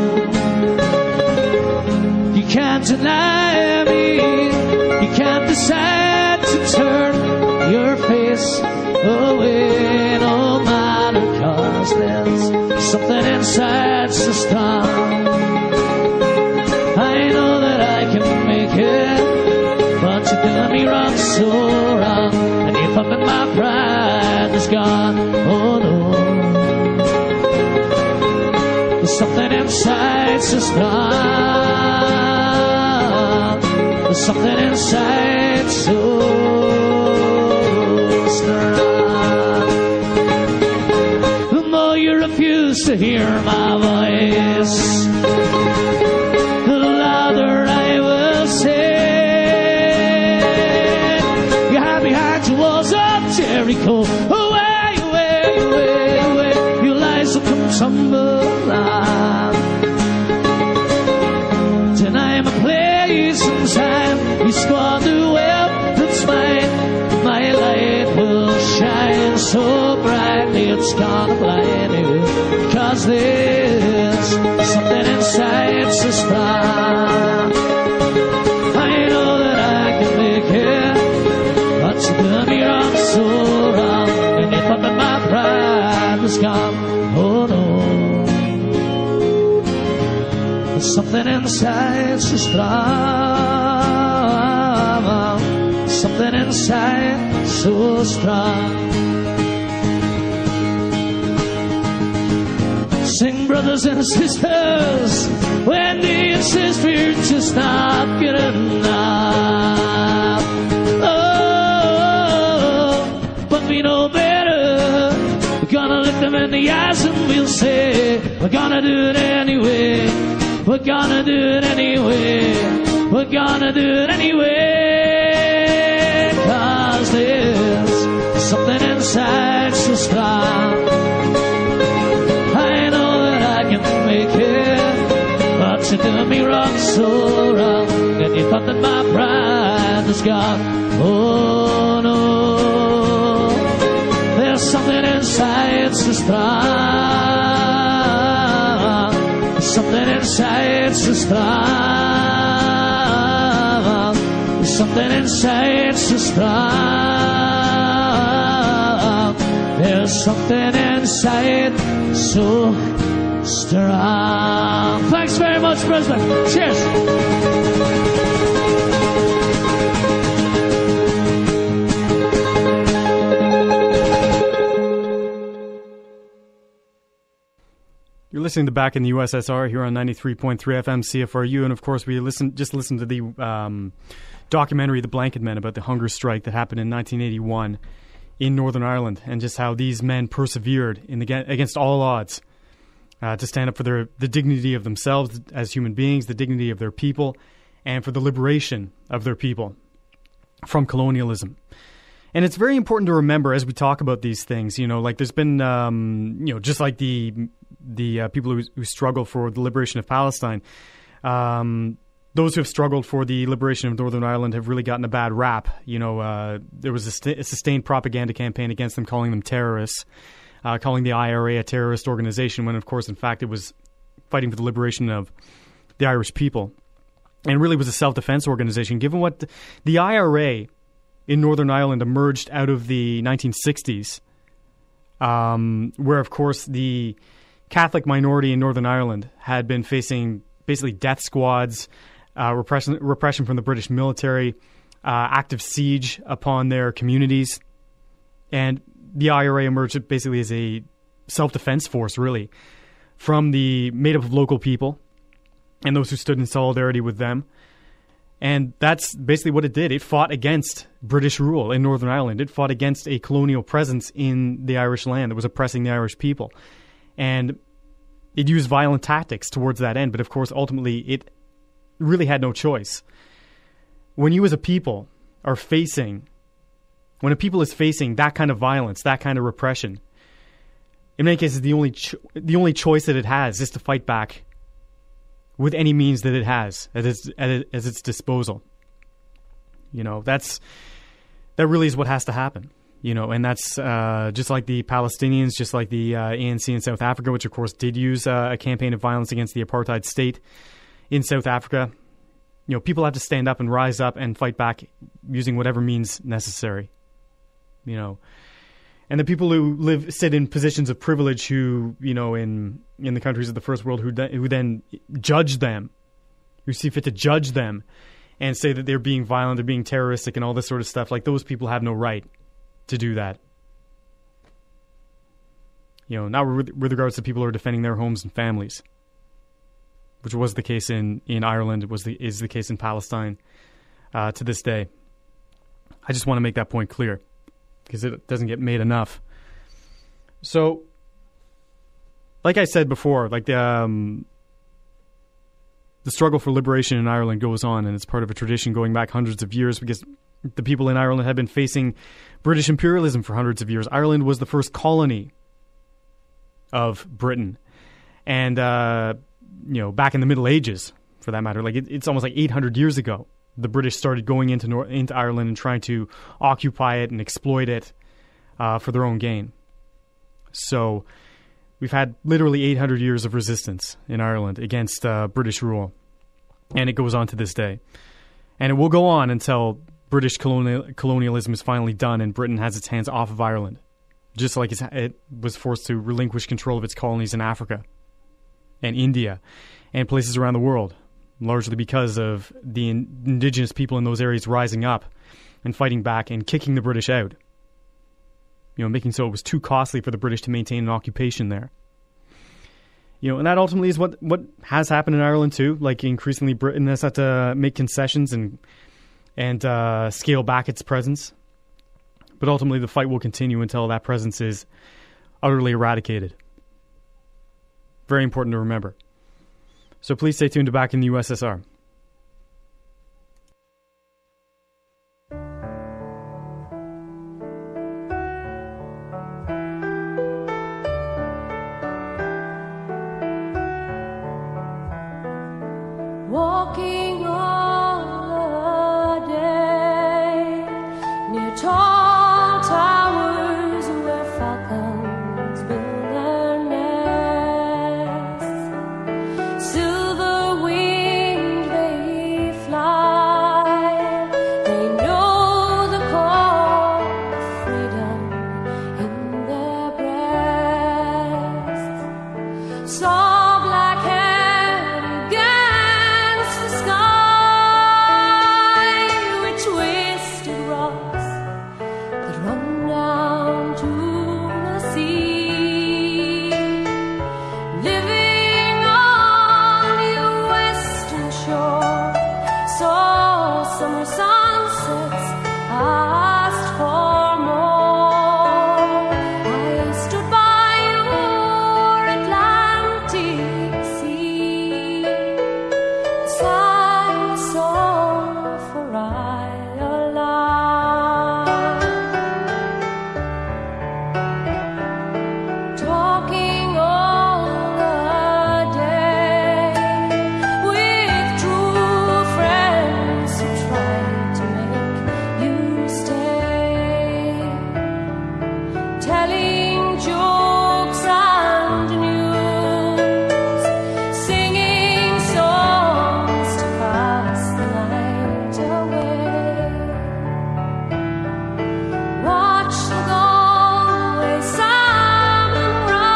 You can't deny me, you can't decide to turn your face away, no matter, 'cause there's something inside so strong. I know that I can make it, but you're doing me wrong, so wrong. And if I'm in my pride is gone, oh no, there's something inside so strong. There's something inside so strong. The more you refuse to hear my voice, the louder I will sing. You hide behind your walls of Northumberland. Deny my place and time, you squander weapons mine. My light will shine so brightly it's gonna blind you, 'cause there's something inside so strong. I know that I can make it, but you done me wrong, so wrong. And you thought that my pride was gone. Oh no, there's something inside so strong, something inside so strong. Sing, brothers and sisters, when the insist we're just not good enough. Oh, but we know better. We're gonna look them in the eyes and we'll say, we're gonna do it anyway. We're gonna do it anyway. We're gonna do it anyway. 'Cause there's something inside so strong. Make it, but you did me wrong, so wrong, and you thought that my pride was gone. Oh no, there's something inside so strong, something inside so strong, something inside so strong. There's something inside so strong. Thanks very much, Brisbane. Cheers. You're listening to Back in the U S S R here on ninety-three point three F M C F R U, and of course we listen just listened to the um, documentary The Blanket Men about the hunger strike that happened in nineteen eighty-one in Northern Ireland, and just how these men persevered in the, against all odds. Uh, to stand up for their the dignity of themselves as human beings, the dignity of their people, and for the liberation of their people from colonialism. And it's very important to remember as we talk about these things, you know, like there's been, um, you know, just like the the uh, people who, who struggle for the liberation of Palestine, um, those who have struggled for the liberation of Northern Ireland have really gotten a bad rap. You know, uh, there was a, st- a sustained propaganda campaign against them, calling them terrorists. Uh, calling the I R A a terrorist organization when, of course, in fact, it was fighting for the liberation of the Irish people. And really was a self-defense organization, given what the, the I R A in Northern Ireland emerged out of the nineteen sixties, um, where, of course, the Catholic minority in Northern Ireland had been facing basically death squads, uh, repression, repression from the British military, uh, active siege upon their communities, and the I R A emerged basically as a self-defense force, really, from the made up of local people and those who stood in solidarity with them. And that's basically what it did. It fought against British rule in Northern Ireland. It fought against a colonial presence in the Irish land that was oppressing the Irish people. And it used violent tactics towards that end. But of course, ultimately, it really had no choice. When you as a people are facing When a people is facing that kind of violence, that kind of repression, in many cases, the only cho- the only choice that it has is to fight back with any means that it has at its, at it, at its disposal. You know, that's that really is what has to happen. You know, and that's uh, just like the Palestinians, just like the uh, A N C in South Africa, which of course did use uh, a campaign of violence against the apartheid state in South Africa. You know, people have to stand up and rise up and fight back using whatever means necessary. You know, and the people who live sit in positions of privilege, who you know, in in the countries of the first world, who de- who then judge them, who see fit to judge them, and say that they're being violent, they're being terroristic, and all this sort of stuff. Like those people have no right to do that. You know, not with, with regards to people who are defending their homes and families, which was the case in, in Ireland. It was the is the case in Palestine uh, to this day. I just want to make that point clear, because it doesn't get made enough. So, like I said before, like the um, the struggle for liberation in Ireland goes on, and it's part of a tradition going back hundreds of years, because the people in Ireland have been facing British imperialism for hundreds of years. Ireland was the first colony of Britain. And, uh, you know, back in the Middle Ages, for that matter, like it, it's almost like eight hundred years ago, the British started going into Nor- into Ireland and trying to occupy it and exploit it uh, for their own gain. So we've had literally eight hundred years of resistance in Ireland against uh, British rule. And it goes on to this day. And it will go on until British colonial- colonialism is finally done and Britain has its hands off of Ireland. Just like it's, it was forced to relinquish control of its colonies in Africa and India and places around the world, largely because of the in- indigenous people in those areas rising up and fighting back and kicking the British out. You know, making so it was too costly for the British to maintain an occupation there. You know, and that ultimately is what, what has happened in Ireland too. Like increasingly Britain has had to make concessions and and uh, scale back its presence. But ultimately the fight will continue until that presence is utterly eradicated. Very important to remember. So please stay tuned to Back in the U S S R. Walking all the day near tall towers where falcons build their nests. Silver winged they fly. They know the call of freedom in their breasts. Soft like hand against the sky, with twisted rocks that run down to the sea. Living on your western shore, saw summer sunsets, asked for more. I stood by your Atlantic sea, sang a song for Ireland. Talking all the day with true friends who try to make you stay, telling jokes and news, singing songs to pass the night away. Watch the Galway salmon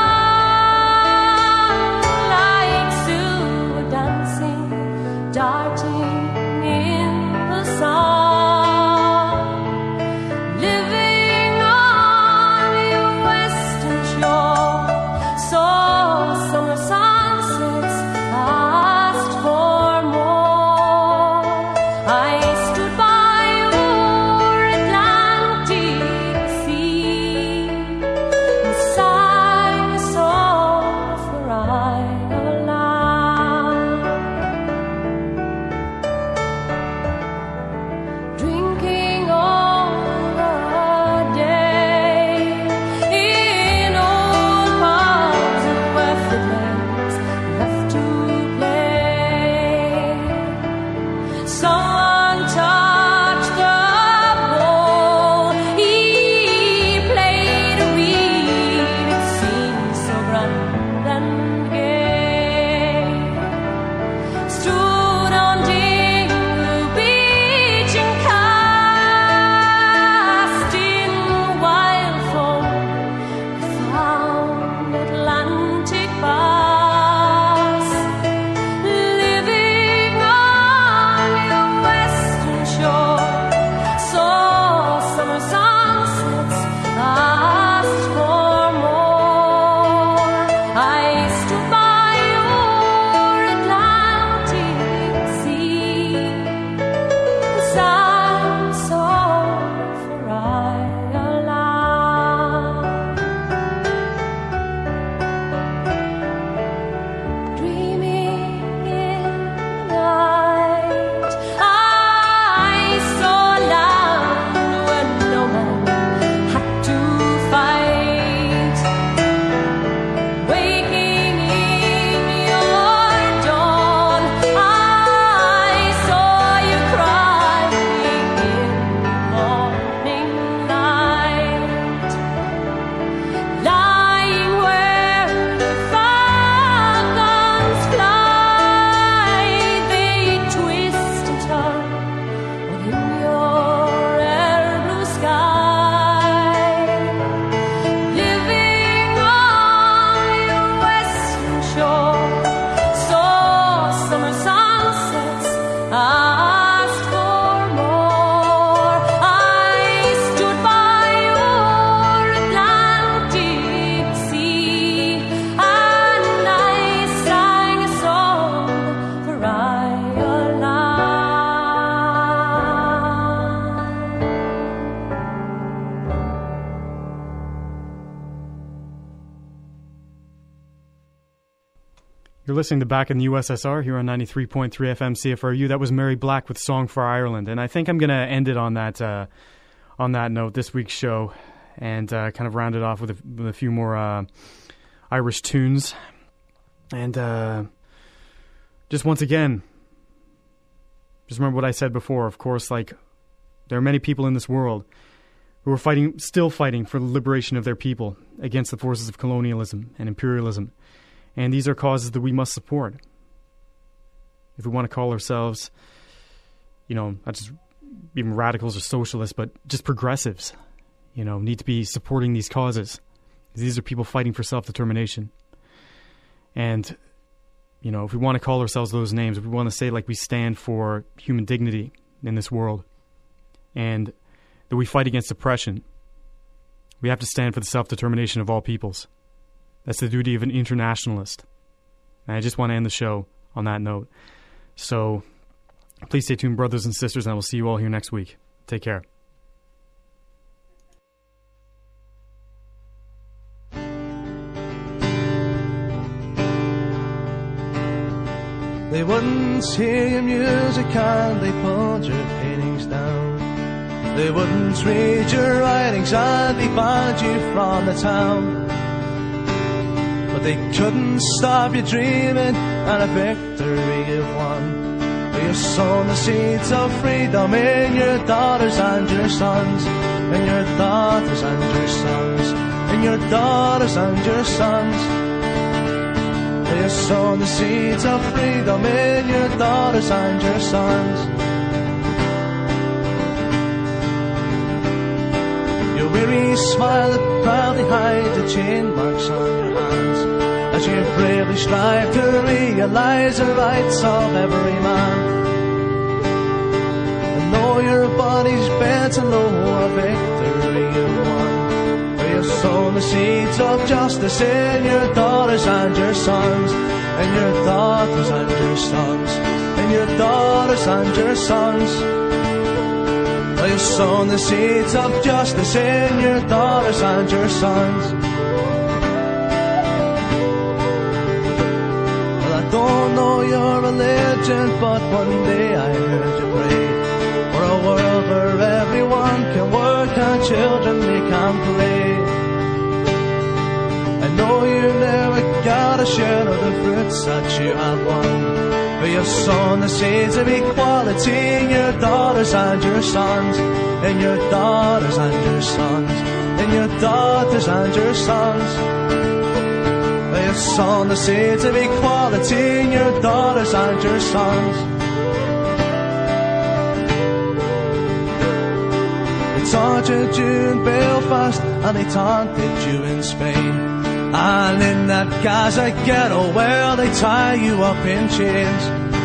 run like silver dancing, darting in the sun. Living on your western shore, saw summer sunsets, asked for more. I stood by your Atlantic sea and sang a song for Ireland. Drinking all the day in old pubs where fiddlers left to play. Someone touched the bowl, he played a reed, it seemed so grand and gay. Stood on Dingle Beach and cast in wild foam, found Atlantic bass. Living on your west asked for more. I stood by your Atlantic sea, and I sang a song for Ireland. You're listening to Back in the U S S R here on ninety-three point three F M C F R U. That was Mary Black with Song for Ireland. And I think I'm going to end it on that uh, on that note, this week's show, and uh, kind of round it off with a, with a few more uh, Irish tunes. And uh, just once again, just remember what I said before. Of course, like, there are many people in this world who are fighting, still fighting for the liberation of their people against the forces of colonialism and imperialism. And these are causes that we must support. If we want to call ourselves, you know, not just even radicals or socialists, but just progressives, you know, need to be supporting these causes. These are people fighting for self-determination. And, you know, if we want to call ourselves those names, if we want to say, like, we stand for human dignity in this world, and that we fight against oppression, we have to stand for the self-determination of all peoples. That's the duty of an internationalist. And I just want to end the show on that note. So please stay tuned, brothers and sisters, and I will see you all here next week. Take care. They wouldn't hear your music and they pulled your paintings down. They wouldn't read your writings and they banned you from the town. But they couldn't stop you dreaming, and a victory you've won. For you've sown the seeds of freedom in your daughters and your sons, in your daughters and your sons, in your daughters and your sons. For you've sown the seeds of freedom in your daughters and your sons. Your weary smile that proudly hides the chain marks on your hands, as you bravely strive to realize the rights of every man. And though your body's bent and low, a victory you won. For you've sown the seeds of justice in your daughters and your sons, in your daughters and your sons, in your daughters and your sons. For you've sown the seeds of justice in your daughters and your sons. Don't know your religion, but one day I heard you pray for a world where everyone can work and children they can play. I know you never got a share of the fruits that you have won, but you've sown the seeds of equality in your daughters and your sons, in your daughters and your sons, in your daughters and your sons. You've sown the seeds of equality in your daughters and your sons. They tortured you in Belfast and they taunted you in Spain, and in that Gaza ghetto, well, they tie you up in chains.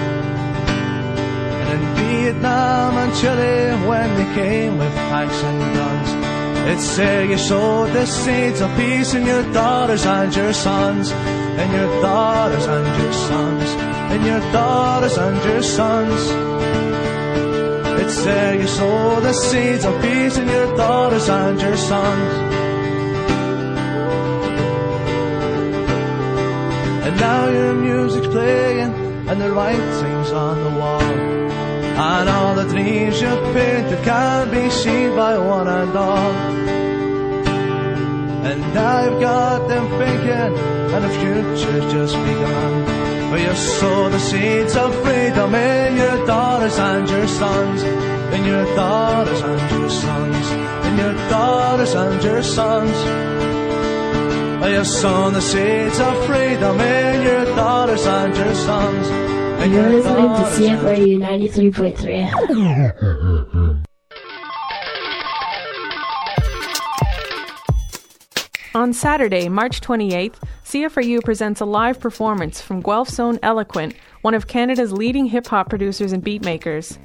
And in Vietnam and Chile, when they came with tanks and guns, it's there you sowed the seeds of peace in your daughters and your sons, in your daughters and your sons, in your daughters and your sons. It's there you sow the seeds of peace in your daughters and your sons. And now your music's playing and the writing's on the wall, and all the dreams you painted can be seen by one and all. And now you've got them thinking, and the future's just begun. For you sow the seeds of freedom in your daughters and your sons, in your daughters and your sons, in your daughters and your sons. For you sow the seeds of freedom in your daughters and your sons. And you're listening to C F R U ninety-three point three. On Saturday, March twenty-eighth, C F R U presents a live performance from Guelph's own Eloquent, one of Canada's leading hip-hop producers and beatmakers.